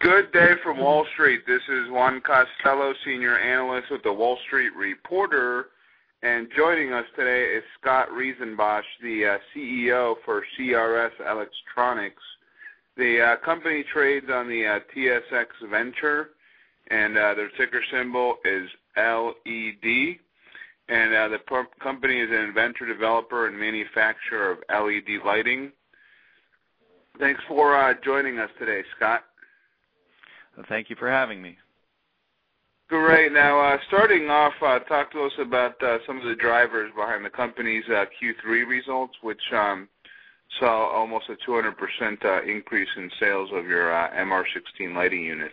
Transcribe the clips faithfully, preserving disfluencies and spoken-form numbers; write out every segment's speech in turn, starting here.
Good day from Wall Street. This is Juan Costello, Senior Analyst with the Wall Street Reporter, and joining us today is Scott Riesenbosch, the uh, C E O for C R S Electronics. The uh, company trades on the uh, T S X Venture, and uh, their ticker symbol is L E D. And uh, the p- company is an inventor, developer, and manufacturer of L E D lighting. Thanks for uh, joining us today, Scott. Well, thank you for having me. Great. Now, uh, starting off, uh, talk to us about uh, some of the drivers behind the company's uh, Q three results, which um, saw almost a two hundred percent uh, increase in sales of your uh, M R sixteen lighting units.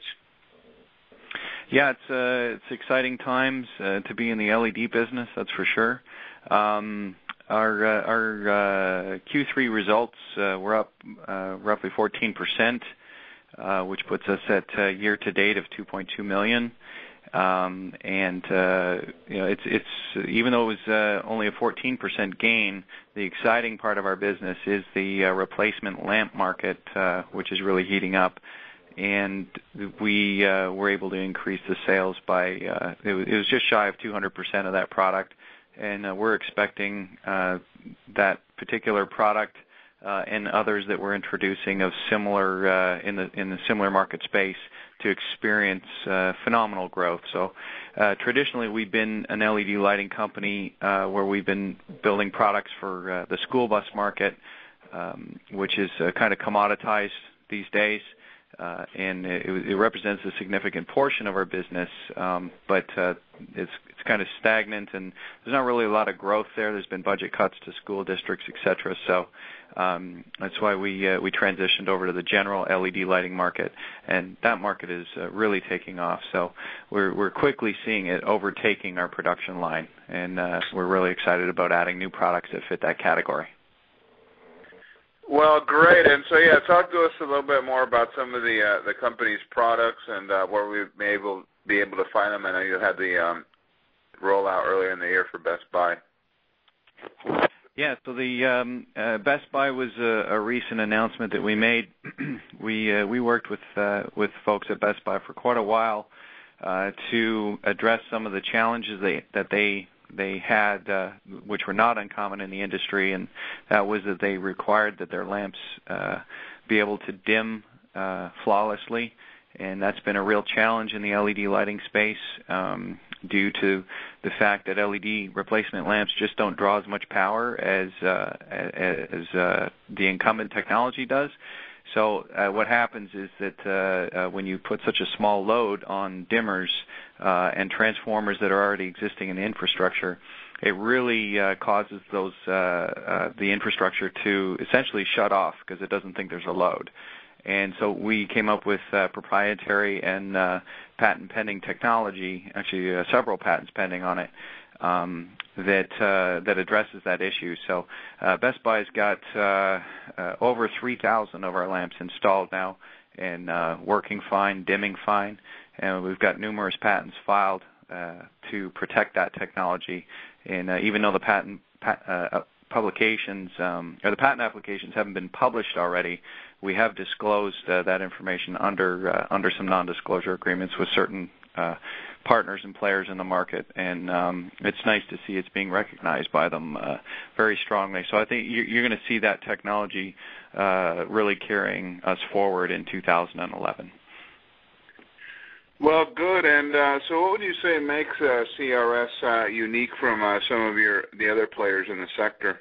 Yeah, it's uh, it's exciting times uh, to be in the L E D business, that's for sure. Um, our uh, our uh, Q three results uh, were up uh, roughly fourteen percent, uh, which puts us at uh, year to date of two point two million. Um, and uh, you know, it's it's even though it was uh, only a fourteen percent gain, the exciting part of our business is the uh, replacement lamp market, uh, which is really heating up. And we uh, were able to increase the sales by, uh, it, was, it was just shy of two hundred percent of that product. And uh, we're expecting uh, that particular product uh, and others that we're introducing of similar, uh, in the in the similar market space to experience uh, phenomenal growth. So uh, traditionally we've been an L E D lighting company uh, where we've been building products for uh, the school bus market, um, which is uh, kind of commoditized these days. Uh, and it, it represents a significant portion of our business, um, but uh, it's it's kind of stagnant, and there's not really a lot of growth there. There's been budget cuts to school districts, et cetera. So um, that's why we uh, we transitioned over to the general L E D lighting market, and that market is uh, really taking off. So we're we're quickly seeing it overtaking our production line, and uh, we're really excited about adding new products that fit that category. Well, great. And so, yeah, talk to us a little bit more about some of the uh, the company's products and uh, where we may able, be able to find them. I know you had the um, rollout earlier in the year for Best Buy. Yeah, so the um, uh, Best Buy was a, a recent announcement that we made. we uh, we worked with uh, with folks at Best Buy for quite a while uh, to address some of the challenges they, that they they had, uh, which were not uncommon in the industry, and that was that they required that their lamps uh, be able to dim uh, flawlessly, and that's been a real challenge in the L E D lighting space um, due to the fact that L E D replacement lamps just don't draw as much power as uh, as uh, the incumbent technology does. So uh, what happens is that uh, uh, when you put such a small load on dimmers uh, and transformers that are already existing in the infrastructure, it really uh, causes those uh, uh, the infrastructure to essentially shut off because it doesn't think there's a load. And so we came up with uh, proprietary and uh, patent-pending technology, actually uh, several patents pending on it, um, that uh, that addresses that issue. So uh, Best Buy's got uh, uh, over three thousand of our lamps installed now and uh, working fine, dimming fine, and we've got numerous patents filed uh, to protect that technology. And uh, even though the patent pat, uh, publications um, or the patent applications haven't been published already, we have disclosed uh, that information under uh, under some non-disclosure agreements with certain uh, partners and players in the market, and um, it's nice to see it's being recognized by them uh, very strongly. So I think you're, you're going to see that technology uh, really carrying us forward in two thousand eleven. Well, good. And uh, so what would you say makes uh, C R S uh, unique from uh, some of your the other players in the sector?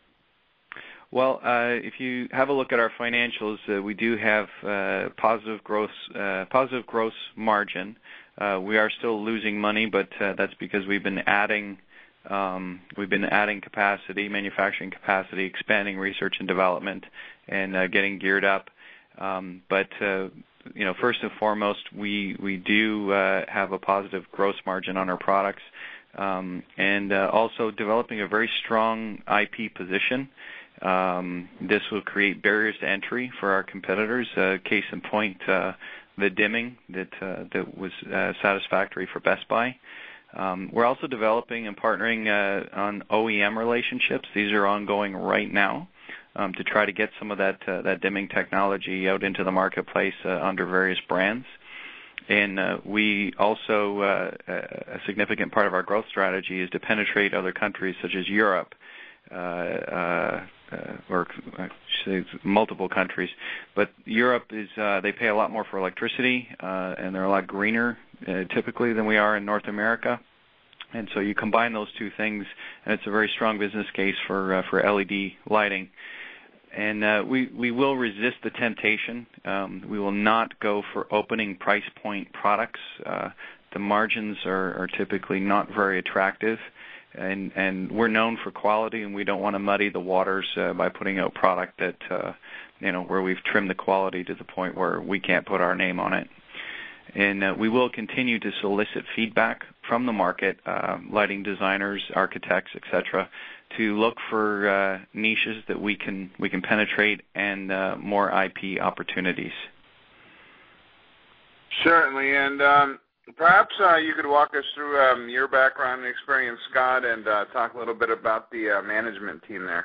Well, uh, if you have a look at our financials, uh, we do have uh, positive gross uh, positive gross margin. Uh, we are still losing money, but uh, that's because we've been adding um, we've been adding capacity, manufacturing capacity, expanding research and development, and uh, getting geared up. Um, but uh, you know, first and foremost, we we do uh, have a positive gross margin on our products, um, and uh, also developing a very strong I P position. Um, this will create barriers to entry for our competitors. Uh, case in point, uh, the dimming that uh, that was uh, satisfactory for Best Buy. Um, we're also developing and partnering uh, on O E M relationships. These are ongoing right now. um, to try to get some of that uh, that dimming technology out into the marketplace uh, under various brands. And uh, we also, uh, a significant part of our growth strategy is to penetrate other countries such as Europe, uh, uh, uh, or I should say multiple countries. But Europe is, uh, they pay a lot more for electricity, uh, and they're a lot greener uh, typically than we are in North America. And so you combine those two things, and it's a very strong business case for uh, for L E D lighting. And uh, we, we will resist the temptation. Um, we will not go for opening price point products. Uh, the margins are, are typically not very attractive, and, and we're known for quality, and we don't want to muddy the waters uh, by putting out product that, uh, you know, where we've trimmed the quality to the point where we can't put our name on it. And uh, we will continue to solicit feedback from the market, uh, lighting designers, architects, et cetera, to look for uh, niches that we can we can penetrate and uh, more I P opportunities. Certainly, and um, perhaps uh, you could walk us through um, your background and experience, Scott, and uh, talk a little bit about the uh, management team there.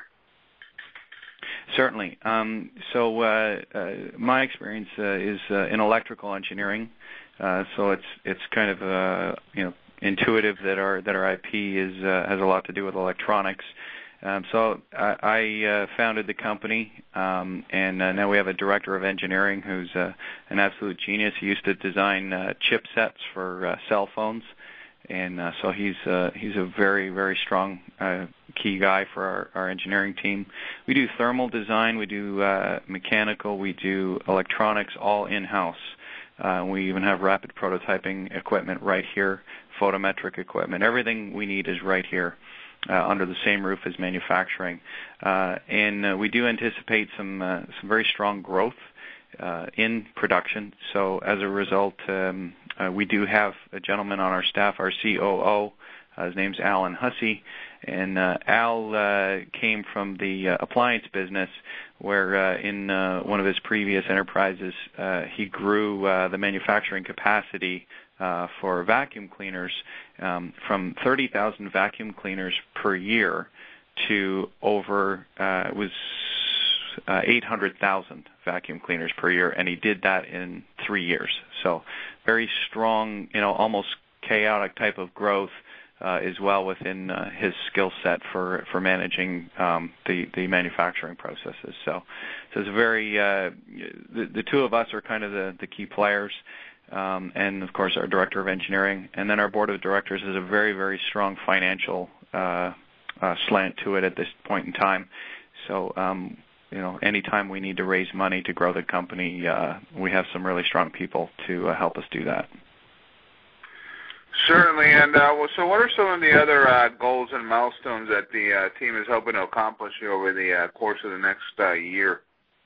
Certainly. Um, so uh, uh, my experience uh, is uh, in electrical engineering. Uh, so it's it's kind of uh, you know intuitive that our that our I P is uh, has a lot to do with electronics. Um, so I, I uh, founded the company, um, and uh, now we have a director of engineering who's uh, an absolute genius. He used to design uh, chipsets for uh, cell phones, and uh, so he's uh, he's a very very strong uh, key guy for our, our engineering team. We do thermal design, we do uh, mechanical, we do electronics, all in-house. Uh, we even have rapid prototyping equipment right here, photometric equipment. Everything we need is right here uh, under the same roof as manufacturing. Uh, and uh, we do anticipate some uh, some very strong growth uh, in production. So as a result, um, uh, we do have a gentleman on our staff, our C O O. Uh, his name's Alan Hussey. And uh, Al uh, came from the uh, appliance business, where uh, in uh, one of his previous enterprises, uh, he grew uh, the manufacturing capacity uh, for vacuum cleaners um, from thirty thousand vacuum cleaners per year to over uh, it was uh, eight hundred thousand vacuum cleaners per year, and he did that in three years. So very strong, you know, almost chaotic type of growth. Uh, as well within uh, his skill set for for managing um, the the manufacturing processes. So, so it's a very uh, the the two of us are kind of the the key players, um, and of course our director of engineering, and then our board of directors has a very very strong financial uh, uh, slant to it at this point in time. So. Um, You know, anytime we need to raise money to grow the company, uh, we have some really strong people to uh, help us do that. Certainly, and uh, well, so what are some of the other uh, goals and milestones that the uh, team is hoping to accomplish over the uh, course of the next uh, year?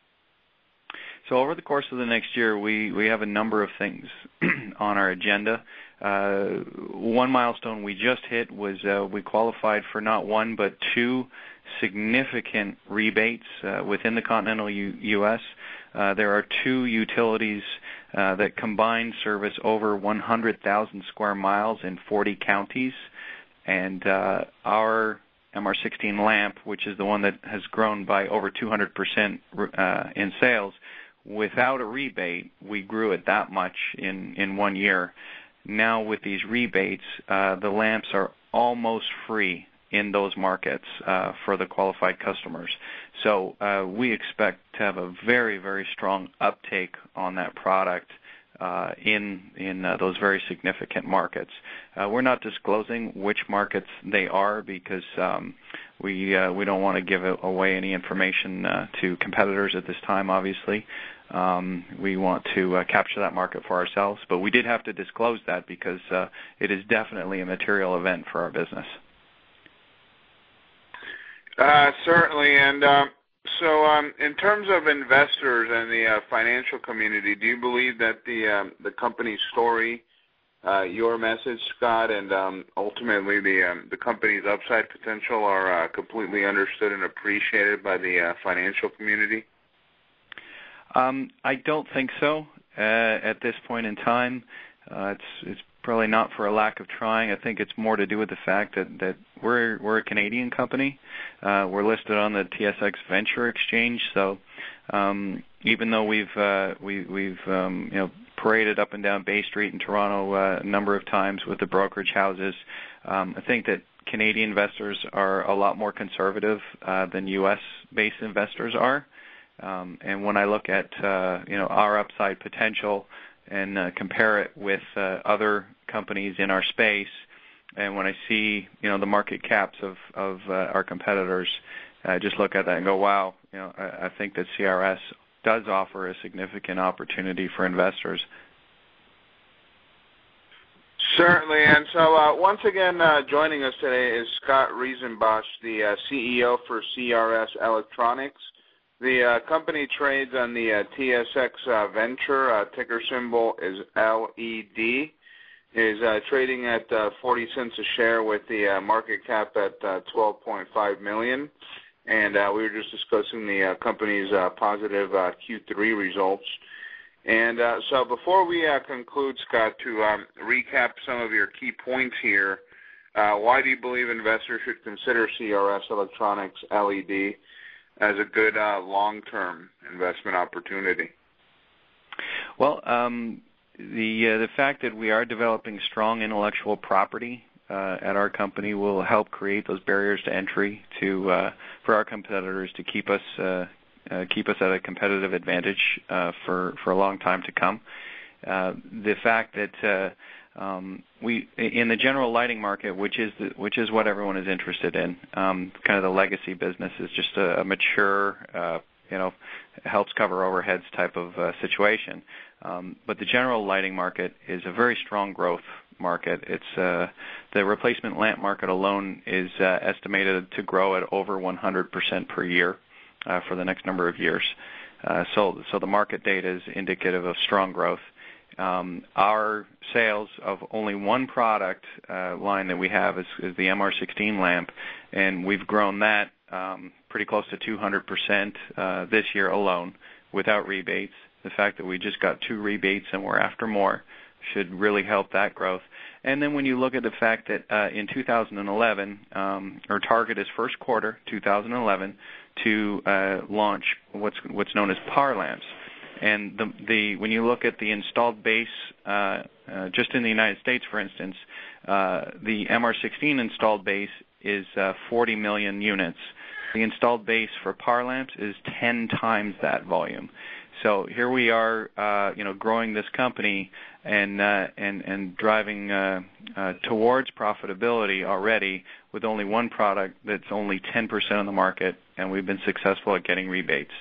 So over the course of the next year, we, we have a number of things on our agenda. Uh, one milestone we just hit was uh, we qualified for not one but two significant rebates uh, within the continental U- U.S. Uh, there are two utilities uh, that combine service over one hundred thousand square miles in forty counties, and uh, our M R sixteen lamp, which is the one that has grown by over two hundred percent uh, in sales, without a rebate, we grew it that much in, in one year. Now with these rebates, uh, the lamps are almost free in those markets uh, for the qualified customers. So uh, we expect to have a very, very strong uptake on that product uh, in in uh, those very significant markets. Uh, we're not disclosing which markets they are because um, we uh, we don't want to give away any information uh, to competitors at this time, obviously. Um, we want to uh, capture that market for ourselves, but we did have to disclose that because uh, it is definitely a material event for our business. Uh, certainly, and um, so um, in terms of investors and the uh, financial community, do you believe that the um, the company's story, uh, your message, Scott, and um, ultimately the um, the company's upside potential are uh, completely understood and appreciated by the uh, financial community? Um, I don't think so uh, at this point in time. Uh, it's it's probably not for a lack of trying. I think it's more to do with the fact that, that we're we're a Canadian company. Uh, we're listed on the T S X Venture Exchange, so um, even though we've uh, we, we've um, you know paraded up and down Bay Street in Toronto uh, a number of times with the brokerage houses, um, I think that Canadian investors are a lot more conservative uh, than U S-based investors are. Um, and when I look at uh, you know our upside potential and uh, compare it with uh, other companies in our space, and when I see you know the market caps of of uh, our competitors, I just look at that and go, wow, you know I, I think that C R S does offer a significant opportunity for investors. Certainly, and so uh, once again uh, joining us today is Scott Riesenbosch, the uh, C E O for C R S Electronics. The uh, company trades on the uh, T S X uh, Venture, uh, ticker symbol is L E D, is uh, trading at uh, forty cents a share with the uh, market cap at uh, twelve point five million dollars. And uh, we were just discussing the uh, company's uh, positive uh, Q three results. And uh, so before we uh, conclude, Scott, to um, recap some of your key points here, uh, why do you believe investors should consider C R S Electronics L E D as a good uh, long-term investment opportunity? Well, um, the uh, the fact that we are developing strong intellectual property uh, at our company will help create those barriers to entry to uh, for our competitors to keep us uh, uh, keep us at a competitive advantage uh, for for a long time to come. Uh, the fact that uh, Um, we in the general lighting market, which is the, which is what everyone is interested in. Um, kind of the legacy business is just a, a mature, uh, you know, helps cover overheads type of uh, situation. Um, but the general lighting market is a very strong growth market. It's uh, the replacement lamp market alone is uh, estimated to grow at over one hundred percent per year uh, for the next number of years. Uh, so, so the market data is indicative of strong growth. Um, our sales of only one product uh, line that we have is, is the M R sixteen lamp, and we've grown that um, pretty close to two hundred percent uh, this year alone without rebates. The fact that we just got two rebates and we're after more should really help that growth. And then when you look at the fact that uh, in two thousand eleven, um, our target is first quarter two thousand eleven to uh, launch what's what's known as P A R lamps. And the, the when you look at the installed base, uh, uh, just in the United States, for instance, uh, the M R sixteen installed base is uh, forty million units. The installed base for P A R lamps is ten times that volume. So here we are, uh, you know, growing this company and uh, and and driving uh, uh, towards profitability already with only one product that's only ten percent of the market, and we've been successful at getting rebates.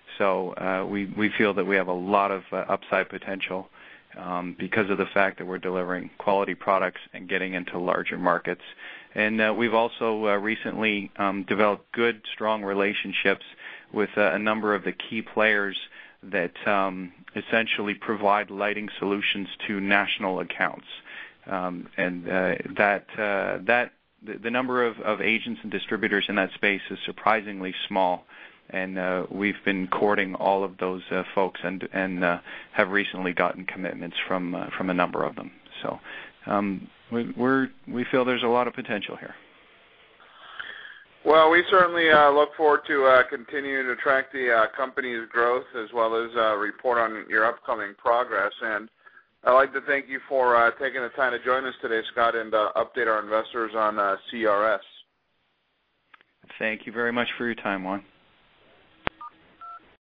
So uh, we, we feel that we have a lot of uh, upside potential um, because of the fact that we're delivering quality products and getting into larger markets. And uh, we've also uh, recently um, developed good, strong relationships with uh, a number of the key players that um, essentially provide lighting solutions to national accounts. Um, and uh, that uh, that the, the number of, of agents and distributors in that space is surprisingly small. And uh, we've been courting all of those uh, folks, and and uh, have recently gotten commitments from uh, from a number of them. So um, we we're, we feel there's a lot of potential here. Well, we certainly uh, look forward to uh, continuing to track the uh, company's growth as well as uh, report on your upcoming progress. And I'd like to thank you for uh, taking the time to join us today, Scott, and uh, update our investors on uh, C R S. Thank you very much for your time, Juan.